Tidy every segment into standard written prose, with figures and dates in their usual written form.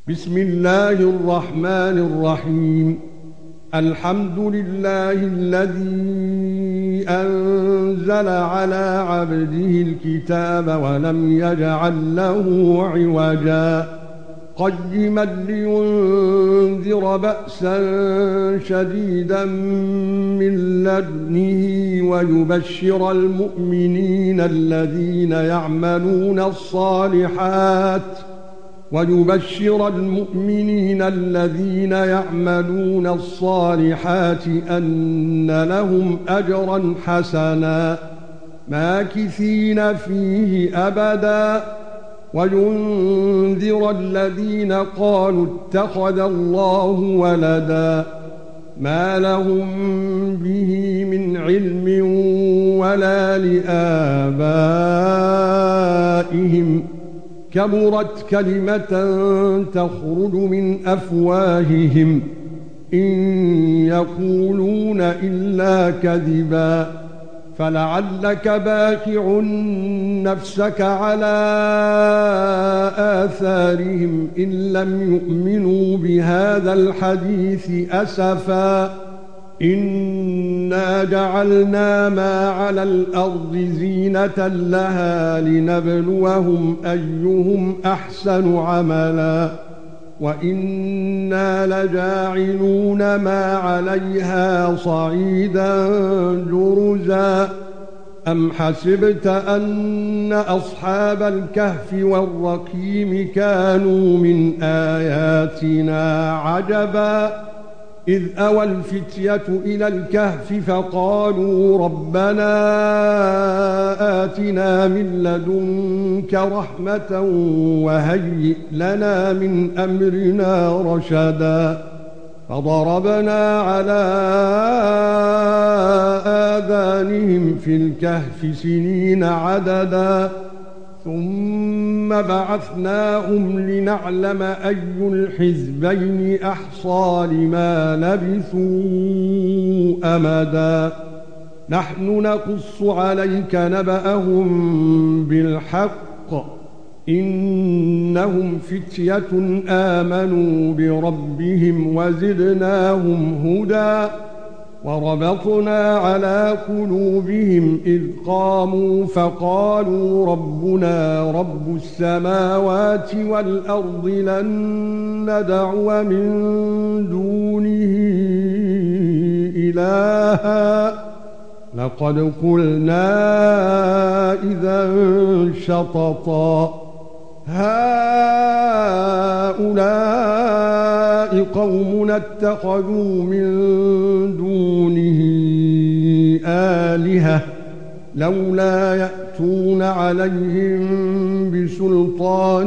بسم الله الرحمن الرحيم. الحمد لله الذي أنزل على عبده الكتاب ولم يجعل له عوجا قيما لينذر بأسا شديدا من لدنه ويبشر المؤمنين الذين يعملون الصالحات أن لهم أجرا حسنا ماكثين فيه أبدا وينذر الذين قالوا اتخذ الله ولدا ما لهم به من علم ولا لآبائهم كبرت كلمة تخرج من أفواههم إن يقولون إلا كذبا فلعلك باخع نفسك على آثارهم إن لم يؤمنوا بهذا الحديث أسفا إنا جعلنا ما على الأرض زينة لها لنبلوهم أيهم أحسن عملا وإنا لجاعلون ما عليها صعيدا جرزا أم حسبت أن أصحاب الكهف والرقيم كانوا من آياتنا عجبا إذ أوى الفتية إلى الكهف فقالوا ربنا آتنا من لدنك رحمة وهيئ لنا من أمرنا رشدا فضربنا على آذانهم في الكهف سنين عددا ثم بعثناهم لنعلم أي الحزبين أحصى لما لبثوا أمدا نحن نقص عليك نبأهم بالحق إنهم فتية آمنوا بربهم وزدناهم هدى وربطنا على قلوبهم إذ قاموا فقالوا ربنا رب السماوات والأرض لن ندعو من دونه إلها لقد قلنا إذا شططا هؤلاء قومنا اتخذوا من دونه آلهة لولا يأتون عليهم بسلطان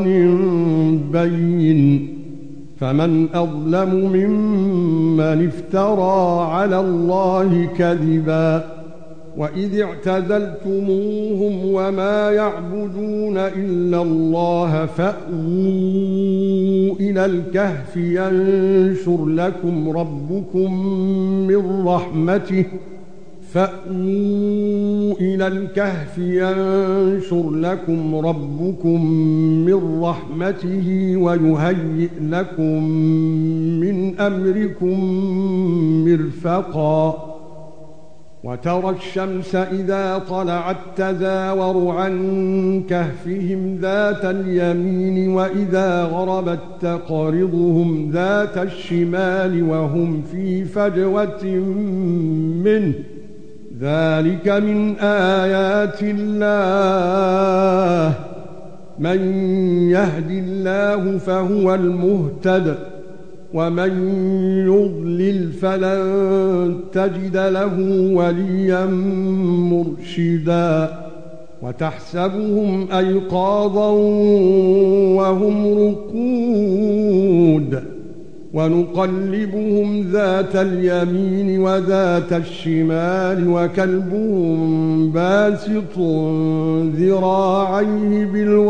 بين فمن أظلم ممن افترى على الله كذبا وإذ اعتزلتموهم وما يعبدون إلا الله فأووا إلى الكهف ينشر لكم ربكم من رحمته ويهيئ لكم من أمركم مرفقا وترى الشمس إذا طلعت تزاور عن كهفهم ذات اليمين وإذا غربت تقرضهم ذات الشمال وهم في فجوة منه ذلك من آيات الله من يهد الله فهو المهتد ومن يضلل فلن تجد له وليا مرشدا وتحسبهم أيقاظا وهم رقود ونقلبهم ذات اليمين وذات الشمال وكلبهم باسط ذراعيه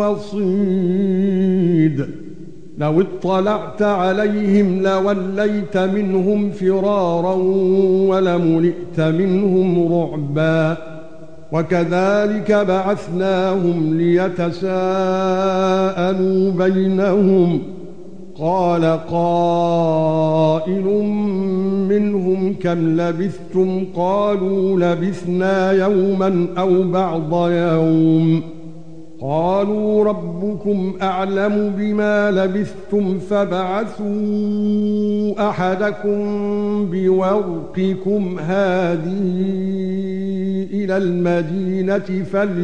بالوصيد لو اطلعت عليهم لوليت منهم فرارا ولملئت منهم رعبا وكذلك بعثناهم ليتساءلوا بينهم قال قائل منهم كم لبثتم قالوا لبثنا يوما أو بعض يوم قالوا ربكم أعلم بما لبثتم فابعثوا أحدكم بورقكم هذه إلى المدينة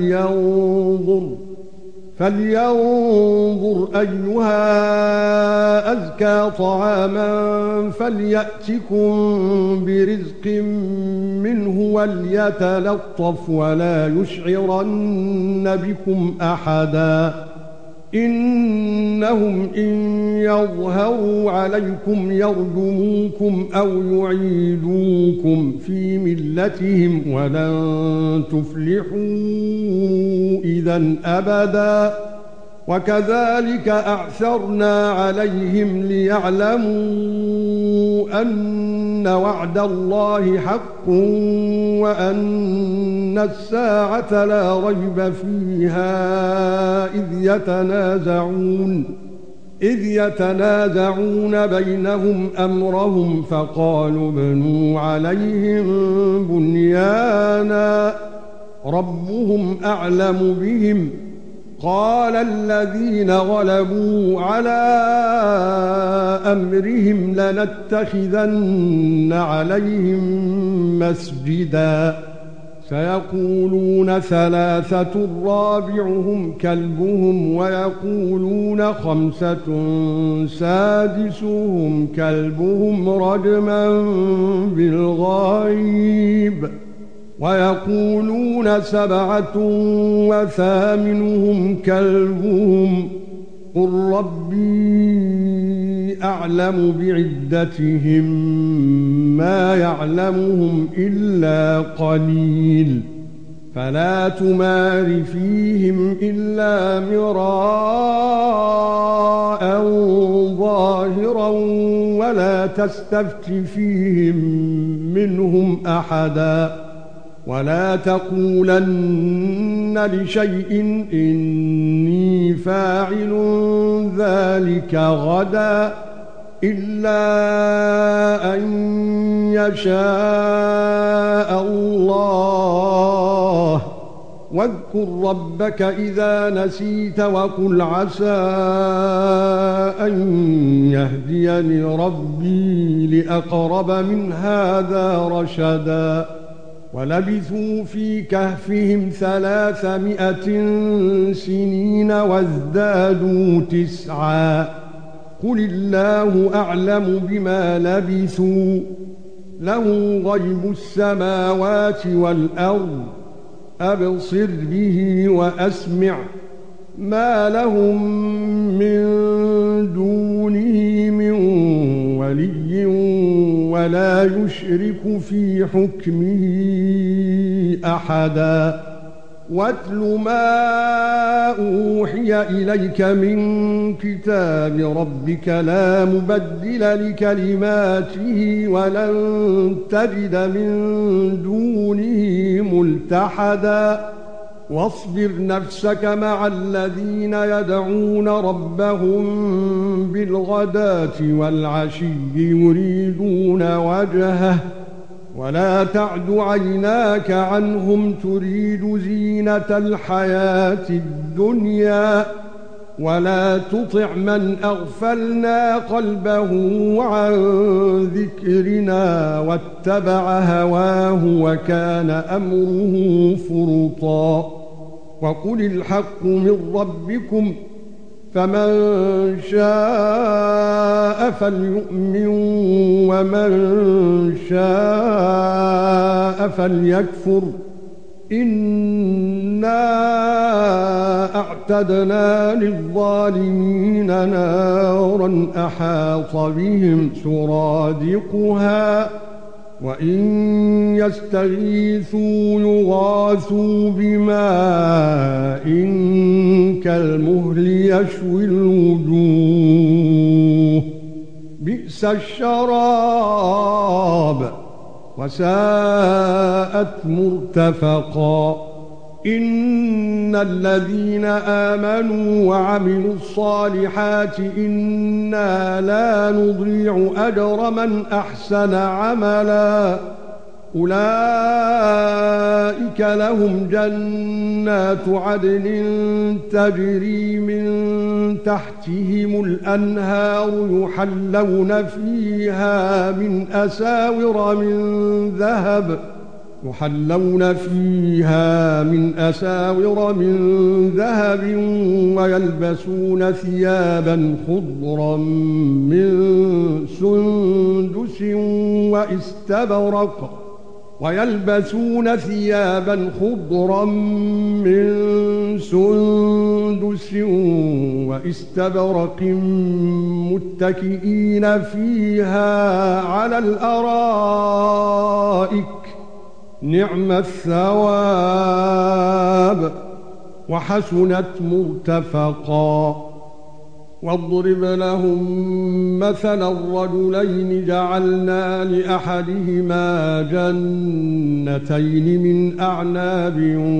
فلينظر أيها أزكى طعاما فليأتكم برزق منه وليتلطف ولا يشعرن بكم أحدا إنهم إن يظهروا عليكم يرجموكم أو يعيدوكم في ملتهم ولن تفلحوا إذا أبدا وكذلك أعثرنا عليهم ليعلموا أن وعد الله حق وأن الساعة لا ريب فيها إذ يتنازعون بينهم أمرهم فقالوا ابنوا عليهم بنيانا ربهم أعلم بهم قال الذين غلبوا على أمرهم لنتخذن عليهم مسجدا سيقولون ثلاثة رابعهم كلبهم ويقولون خمسة سادسهم كلبهم رجما بالغيب ويقولون سبعة وثامنهم كلبهم قل ربي أعلم بعدتهم ما يعلمهم إلا قليل فلا تمار فيهم إلا مراء ظاهرا ولا تستفت فيهم منهم أحدا ولا تقولن لشيء إني فاعل ذلك غدا إلا أن يشاء الله واذكر ربك إذا نسيت وقل عسى أن يهديني ربي لأقرب من هذا رشدا ولبثوا في كهفهم 300 سنين وازدادوا 9 قل الله أعلم بما لبثوا له غيب السماوات والأرض أبصر به وأسمع ما لهم من دونه من ولي ولا يشرك في حكمه أحدا واتل ما أوحي إليك من كتاب ربك لا مبدل لكلماته ولن تجد من دونه ملتحدا واصبر نفسك مع الذين يدعون ربهم بالغداة والعشي يريدون وجهه ولا تعد عيناك عنهم تريد زينة الحياة الدنيا ولا تطع من أغفلنا قلبه عن ذكرنا واتبع هواه وكان أمره فرطا وقل الحق من ربكم فمن شاء فليؤمن ومن شاء فليكفر إنا أعتدنا للظالمين نارا أحاط بهم سرادقها وإن يستغيثوا يغاثوا بماء كالمهل يشوي الوجوه بئس الشراب وساءت مرتفقا إن الذين آمنوا وعملوا الصالحات إنا لا نضيع أجر من أحسن عملا أولئك لهم جنات عدن تجري من تحتهم الأنهار يحلون فيها من أساور من ذهب ويلبسون ثيابا خضرا من سندس واستبرق متكئين فيها على الأرائك نعم الثواب وحسنت مرتفقا واضرب لهم مثلا الرجلين جعلنا لأحدهما جنتين من أعناب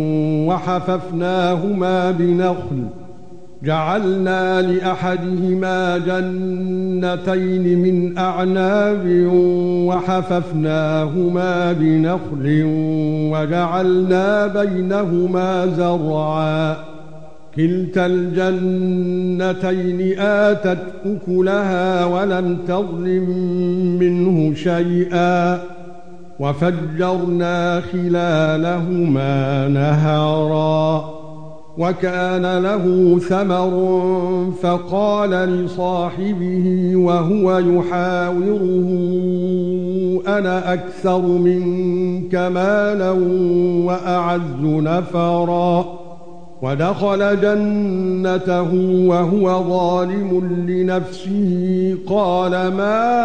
وحففناهما بنخل وجعلنا بينهما زرعا كلتا الجنتين آتت أكلها ولم تظلم منه شيئا وفجرنا خلالهما نهرا وكان له ثمر فقال لصاحبه وهو يحاوره أنا أكثر منك مالا وأعز نفرا ودخل جنته وهو ظالم لنفسه قال ما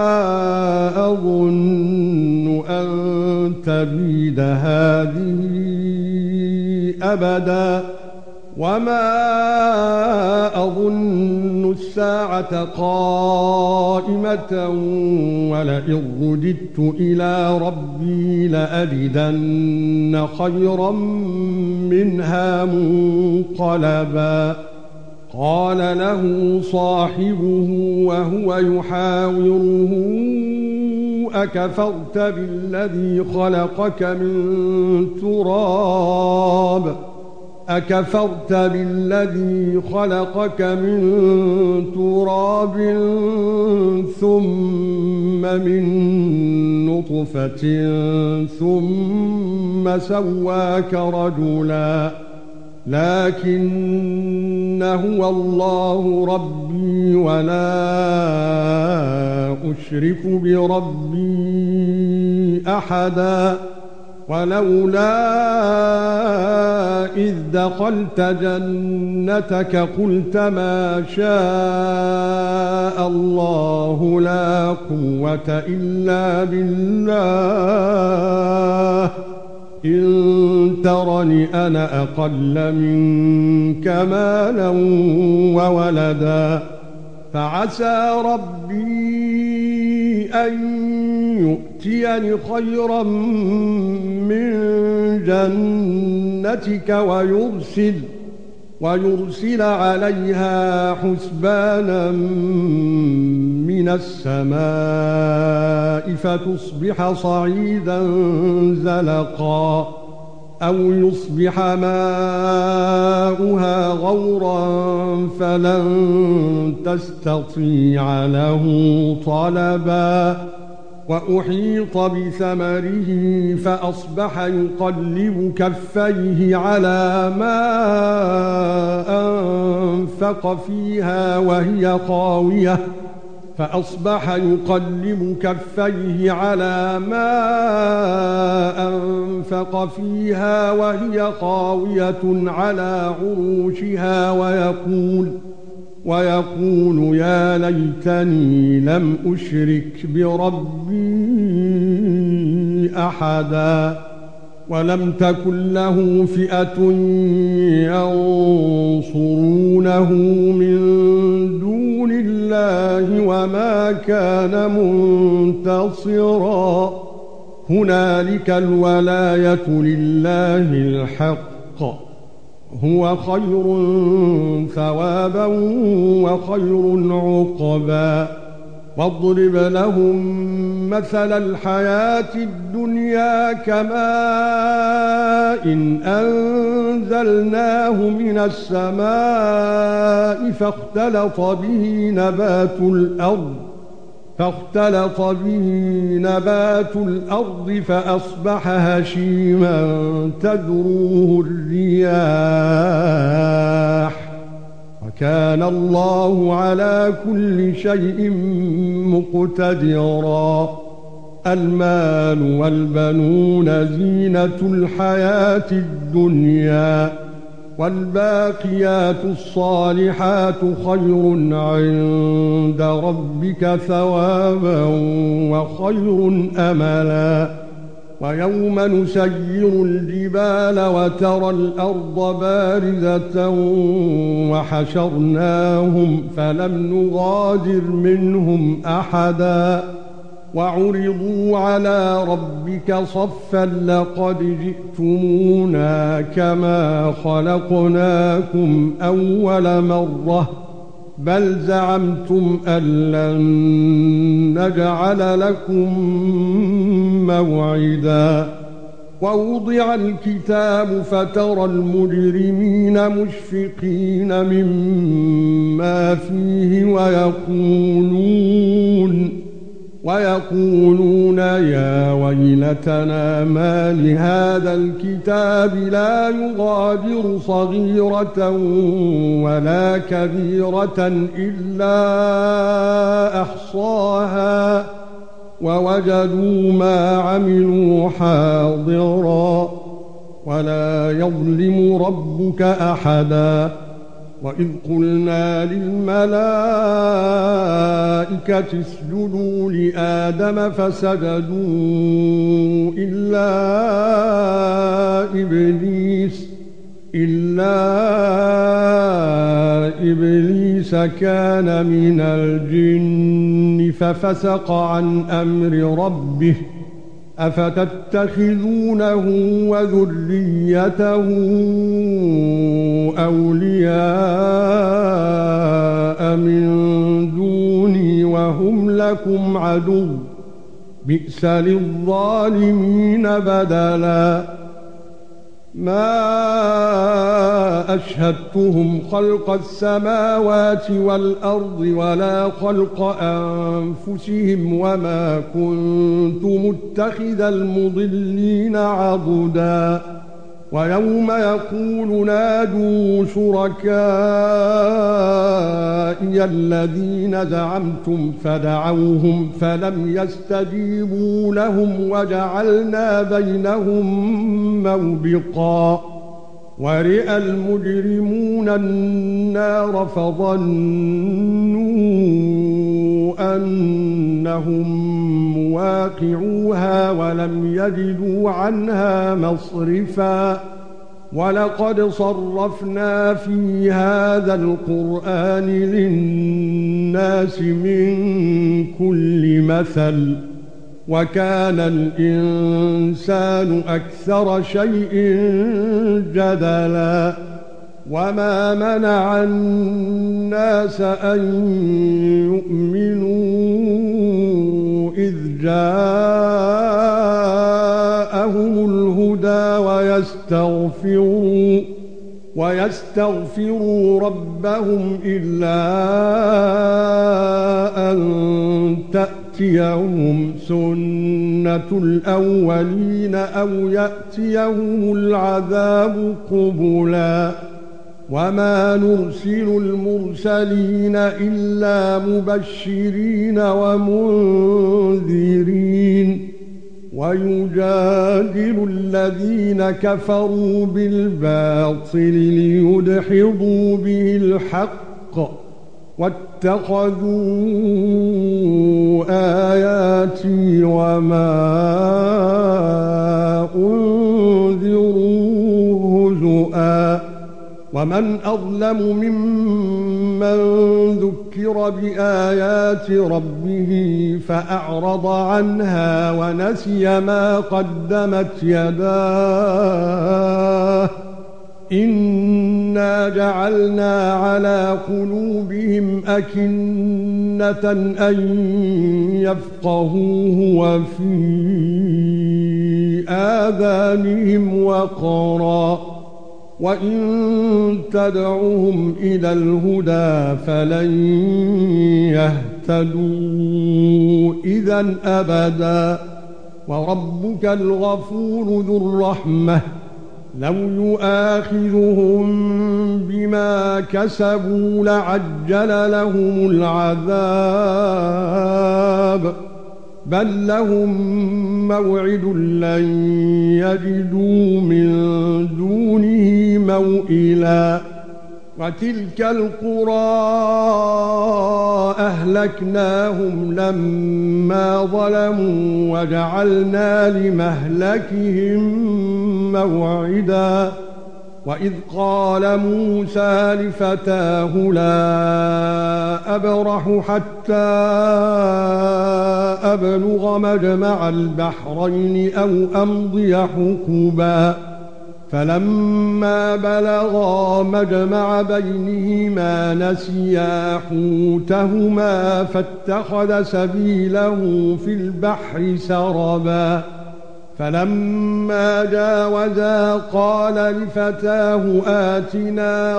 أظن أن تبيد هذه أبدا وما أظن الساعة قائمة ولئن رددت إلى ربي لأجدن خيرا منها منقلبا قال له صاحبه وهو يحاوره أكفرت بالذي خلقك من تراب ثم من نطفة ثم سواك رجلا لكن هو الله ربي ولا أشرك بربي أحدا ولولا إذ دخلت جنتك قلت ما شاء الله لا قوة إلا بالله إن ترني أنا أقل منك مالا وولدا فعسى ربي أن يؤتيني خيرا من جنتك ويرسل عليها حسبانا من السماء فتصبح صعيدا زلقا أو يصبح ماؤها غورا فلن تستطيع له طلبا وأحيط بثمره فأصبح يقلب كفيه على ما أنفق فيها وهي خاوية على عروشها ويقول يا ليتني لم أشرك بربي أحدا ولم تكن له فئة ينصرونه من دون الله وما كان منتصرا هنالك الولاية لله الحق هو خير ثوابا وخير عقبا واضرب لهم مثل الحياة الدنيا كماء إن أنزلناه من السماء فاختلط به نبات الأرض فأصبح هشيما تذروه الرياح وكان الله على كل شيء مقتدرا المال والبنون زينة الحياة الدنيا والباقيات الصالحات خير عند ربك ثوابا وخير أملا ويوم نسير الجبال وترى الأرض بارزة وحشرناهم فلم نغادر منهم أحدا وعرضوا على ربك صفا لقد جئتمونا كما خلقناكم أول مرة بل زعمتم أن لن نجعل لكم موعدا ووضع الكتاب فترى المجرمين مشفقين مما فيه ويقولون يا ويلتنا ما لهذا الكتاب لا يغادر صغيرة ولا كبيرة إلا أحصاها ووجدوا ما عملوا حاضرا ولا يظلم ربك أحدا وإذ قلنا للملائكة اسجدوا لآدم فسجدوا إلا إبليس كان من الجن ففسق عن أمر ربه أفتتخذونه وذريته أولياء من دوني وهم لكم عدو بئس للظالمين بدلا ما أشهدتهم خلق السماوات والأرض ولا خلق أنفسهم وما كنت متخذ المضلين عضدا ويوم يقول نادوا شركائي الذين زعمتم فدعوهم فلم يستجيبوا لهم وجعلنا بينهم موبقا ورئ المجرمون النار فظنوا أنهم مواقعوها ولم يجدوا عنها مصرفا ولقد صرفنا في هذا القرآن للناس من كل مثل وكان الإنسان أكثر شيء جدلا وما منع الناس أن يؤمنوا إذ جاءهم الهدى ويستغفروا ربهم إلا أن تأتيهم سنة الأولين أو يأتيهم العذاب قبلا وما نرسل المرسلين إلا مبشرين ومنذرين ويجادل الذين كفروا بالباطل ليدحضوا به الحق واتخذوا آياتي وما أنذروا هزؤا ومن أظلم ممن ذكر بآيات ربه فأعرض عنها ونسي ما قدمت يداه إنا جعلنا على قلوبهم أكنة أن يفقهوه وفي آذانهم وقرا وإن تدعوهم إلى الهدى فلن يهتدوا إذا أبدا وربك الغفور ذو الرحمة لو يؤاخذهم بما كسبوا لعجل لهم العذاب بل لهم موعد لن يجدوا من دونه موئلا وتلك القرى أهلكناهم لما ظلموا وجعلنا لمهلكهم موعدا وإذ قال موسى لفتاه لا أبرح حتى أبلغ مجمع البحرين أو أمضي حقبا فلما بلغا مجمع بينهما نسيا حوتهما فاتخذ سبيله في البحر سربا فلما جاوزا قال لفتاه آتنا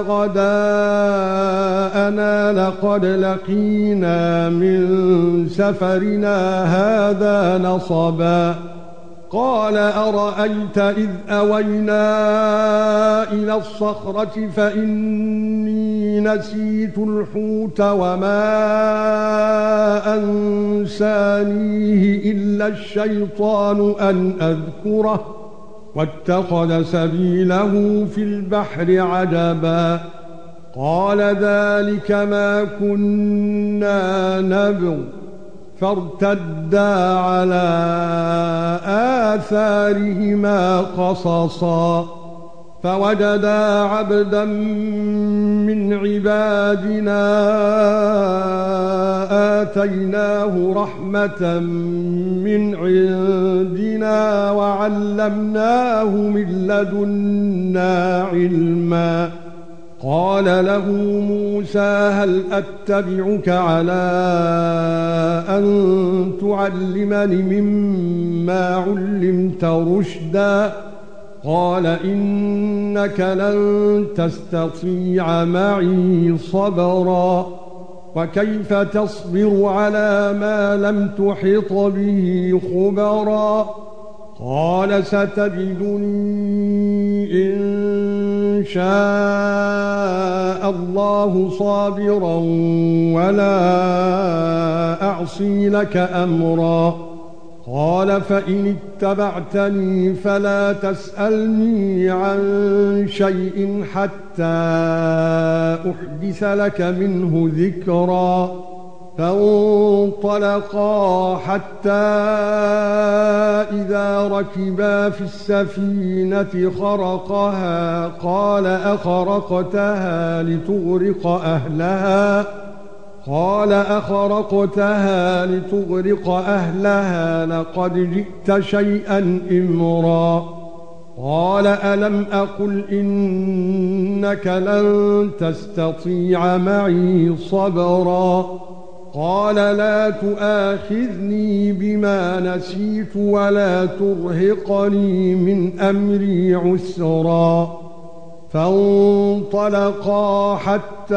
غداءنا لقد لقينا من سفرنا هذا نصبا قال أرأيت إذ أوينا إلى الصخرة فإني نسيت الحوت وما أنسانيه إلا الشيطان أن أذكره واتخذ سبيله في البحر عجبا قال ذلك ما كنا نبغ فارتدا على آثارهما قصصا فوجدا عبدا من عبادنا آتيناه رحمة من عندنا وعلمناه من لدنا علما قال له موسى هل أتبعك على أن تعلمني مما علمت رشدا قال إنك لن تستطيع معي صبرا وكيف تصبر على ما لم تحط به خبرا قال ستجدني إن شاء الله صابرا ولا أعصي لك أمرا قال فإن اتبعتني فلا تسألني عن شيء حتى أحدث لك منه ذكرا فانطلقا حتى إذا ركبا في السفينة خرقها قال أخرقتها لتغرق أهلها لقد جئت شيئا إمرا قال ألم أقل إنك لن تستطيع معي صبرا قال لا تؤاخذني بما نسيت ولا ترهقني من أمري عسرا فانطلقا حتى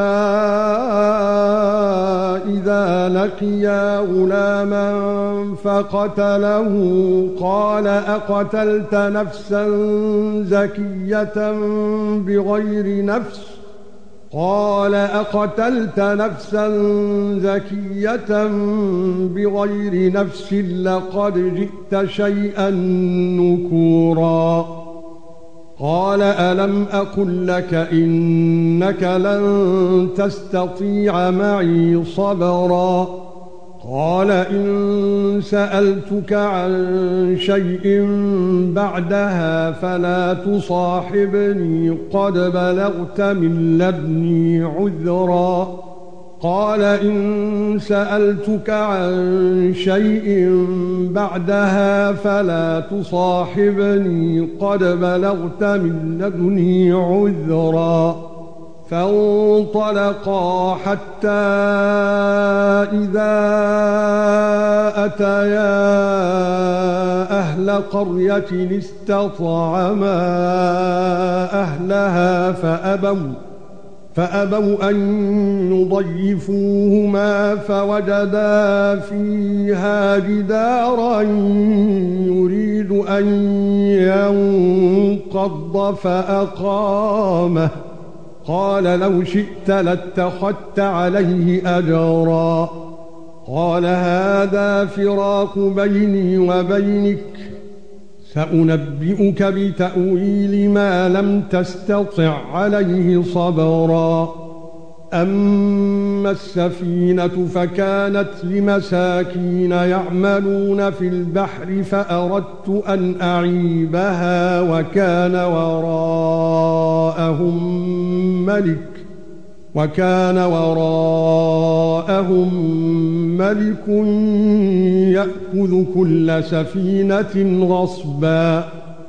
إذا لقيا غلاما فقتله قال أقتلت نفسا زكية بغير نفس لقد جئت شيئا نكورا قال ألم أقل لك إنك لن تستطيع معي صبرا قال إن سألتك عن شيء بعدها فلا تصاحبني قد بلغت من لدني عذرا قال إن سألتك عن شيء بعدها فلا تصاحبني قد بلغت من لدني عذرا فانطلقا حتى إذا أتيا أهل قرية استطعما أهلها فأبوا أن يضيفوهما فوجدا فيها جدارا يريد أن ينقض فأقامه قال لو شئت لاتخذت عليه أجرا قال هذا فراق بيني وبينك سأنبئك بتأويل ما لم تستطع عليه صبرا أما السفينة فكانت لمساكين يعملون في البحر فأردت أن أعيبها وكان وراءهم ملك يأخذ كل سفينة غصبا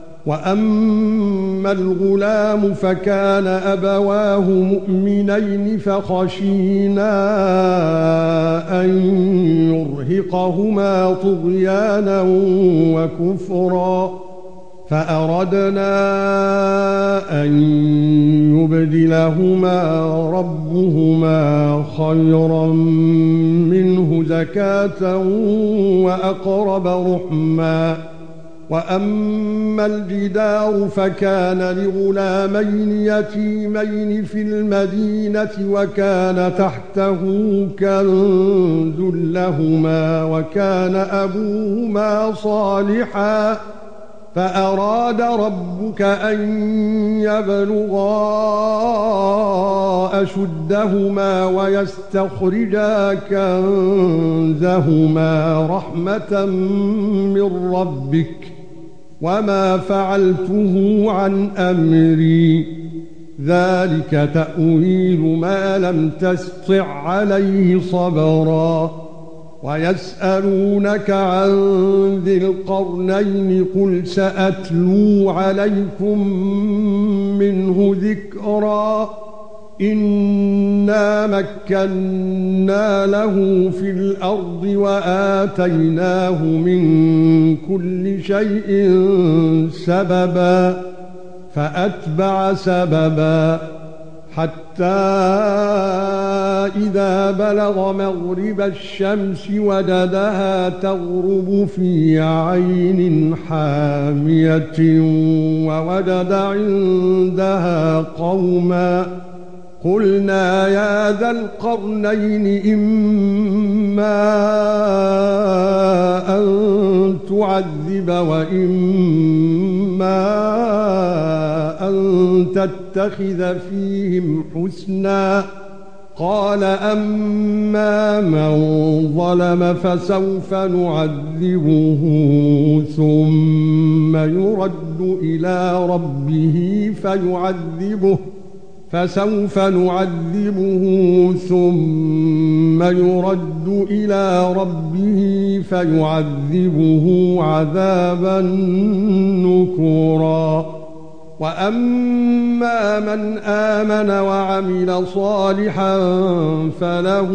وأما الغلام فكان أبواه مؤمنين فخشينا أن يرهقهما طغيانا وكفرا فأردنا أن يبدلهما ربهما خيرا منه زكاة وأقرب رحما وأما الجدار فكان لغلامين يتيمين في المدينة وكان تحته كنز لهما وكان أبوهما صالحا فأراد ربك أن يبلغا أشدهما ويستخرجا كنزهما رحمة من ربك وما فعلته عن أمري ذلك تأويل ما لم تسطع عليه صبرا ويسألونك عن ذي القرنين قل سأتلو عليكم منه ذكرا إنا مكنا له في الأرض وآتيناه من كل شيء سببا فأتبع سببا حتى إذا بلغ مغرب الشمس وجدها تغرب في عين حامية ووجد عندها قوما قلنا يا ذا القرنين إما أن تعذب وإما أن تتخذ فيهم حسنا قال أما من ظلم فسوف نعذبه ثم يرد إلى ربه فيعذبه عذابا نكرا وأما من آمن وعمل صالحا فله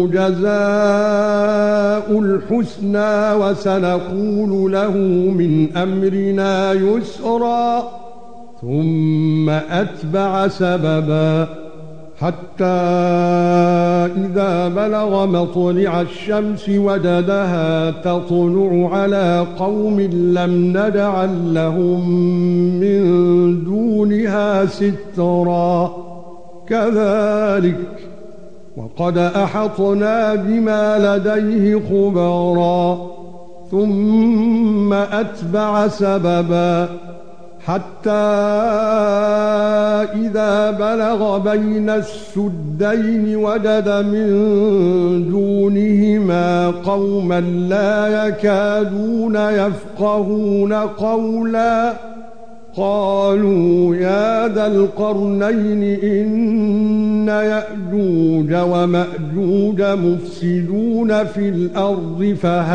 جزاء الحسنى وسنقول له من أمرنا يسرا ثم أتبع سببا حتى إذا بلغ مطلع الشمس وجدها تطلع على قوم لم نجعل لهم من دونها سترا كذلك وقد أحطنا بما لديه خبرا ثم أتبع سببا حتى إذا بلغ بين السدين وجد من دونهما قوما لا يكادون يفقهون قولا قالوا يا ذا القرنين إن يأجوج ومأجوج مفسدون في الأرض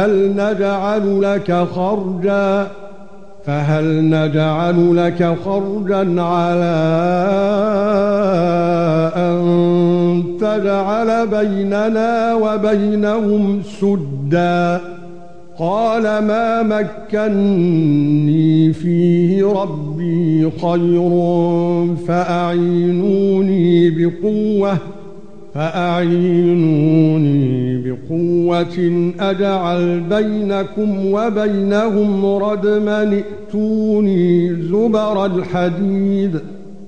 فهل نجعل لك خرجا على أن تجعل بيننا وبينهم سدا قال ما مكنني فيه ربي خير فأعينوني بقوة أجعل بينكم وبينهم ردما ائتوني زبر الحديد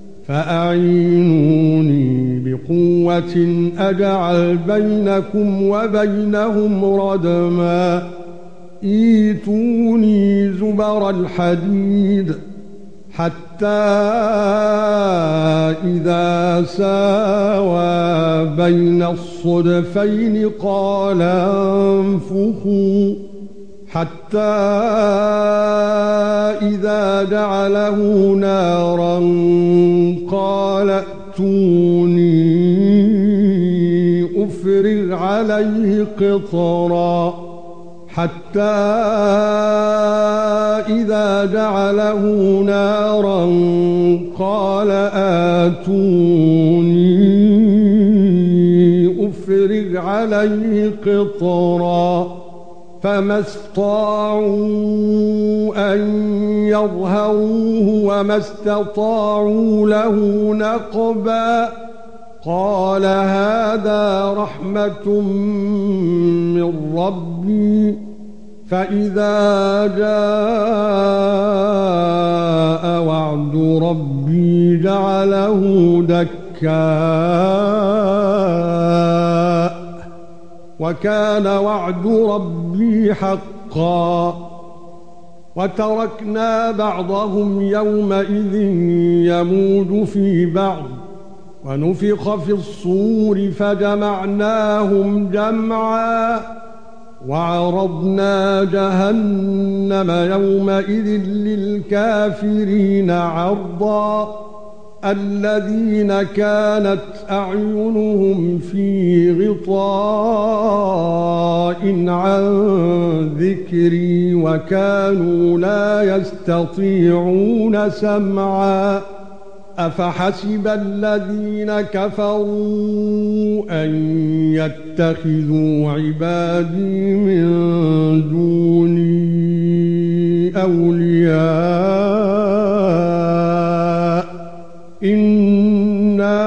ايتوني زبر الحديد حتى إذا ساوى بين الصدفين قال انفخوا حتى إذا جعله نارا قال ائتوني أفرغ عليه قطرا حتى إذا جعله نارا قال آتوني أفرغ عليه قطرا فما استطاعوا أن يظهروه وما استطاعوا له نقبا قال هذا رحمة من ربي فإذا جاء وعد ربي جعله دكاء وكان وعد ربي حقا وتركنا بعضهم يومئذ يموج في بعض ونفخ في الصور فجمعناهم جمعا وعرضنا جهنم يومئذ للكافرين عرضا الذين كانت أعينهم في غطاء عن ذكري وكانوا لا يستطيعون سمعا أفحسب الذين كفروا أن يتخذوا عبادي من دوني أولياء إنا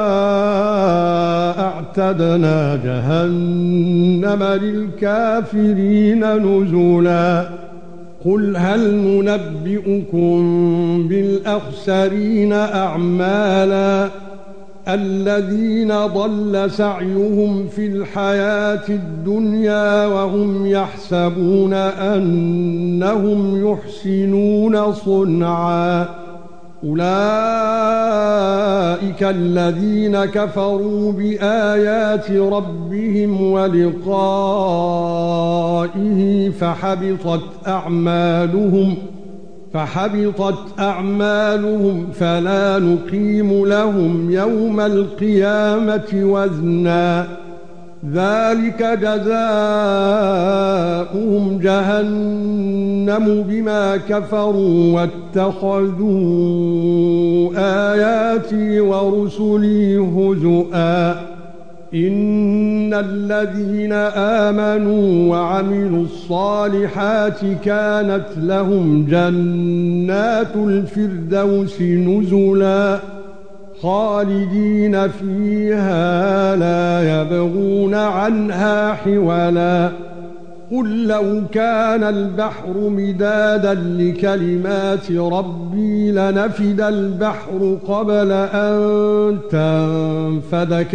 أعتدنا جهنم للكافرين نزلا قل هل ننبئكم بالأخسرين أعمالا الذين ضل سعيهم في الحياة الدنيا وهم يحسبون أنهم يحسنون صنعا أولئك الذين كفروا بآيات ربهم ولقائه فحبطت أعمالهم فلا نقيم لهم يوم القيامة وزنا ذلك جزاؤهم جهنم بما كفروا واتخذوا آياتي ورسلي هزؤا إن الذين آمنوا وعملوا الصالحات كانت لهم جنات الفردوس نزلا خالدين فيها لا يبغون عنها حولا قل لو كان البحر مدادا لكلمات ربي لنفد البحر قبل أن تنفد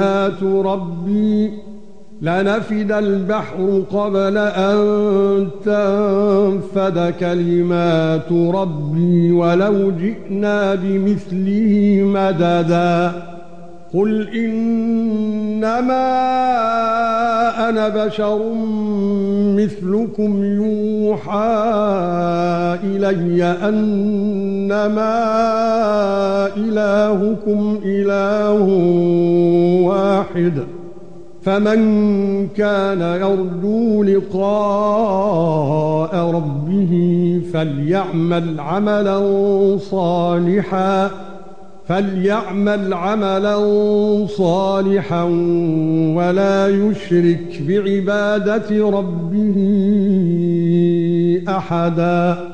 كلمات ربي ولو جئنا بمثله مددا قل إنما أنا بشر مثلكم يوحى إلي أنما إلهكم إله واحد فمن كان يرجو لقاء ربه فليعمل عملا صالحا ولا يشرك بعبادة ربه أحدا.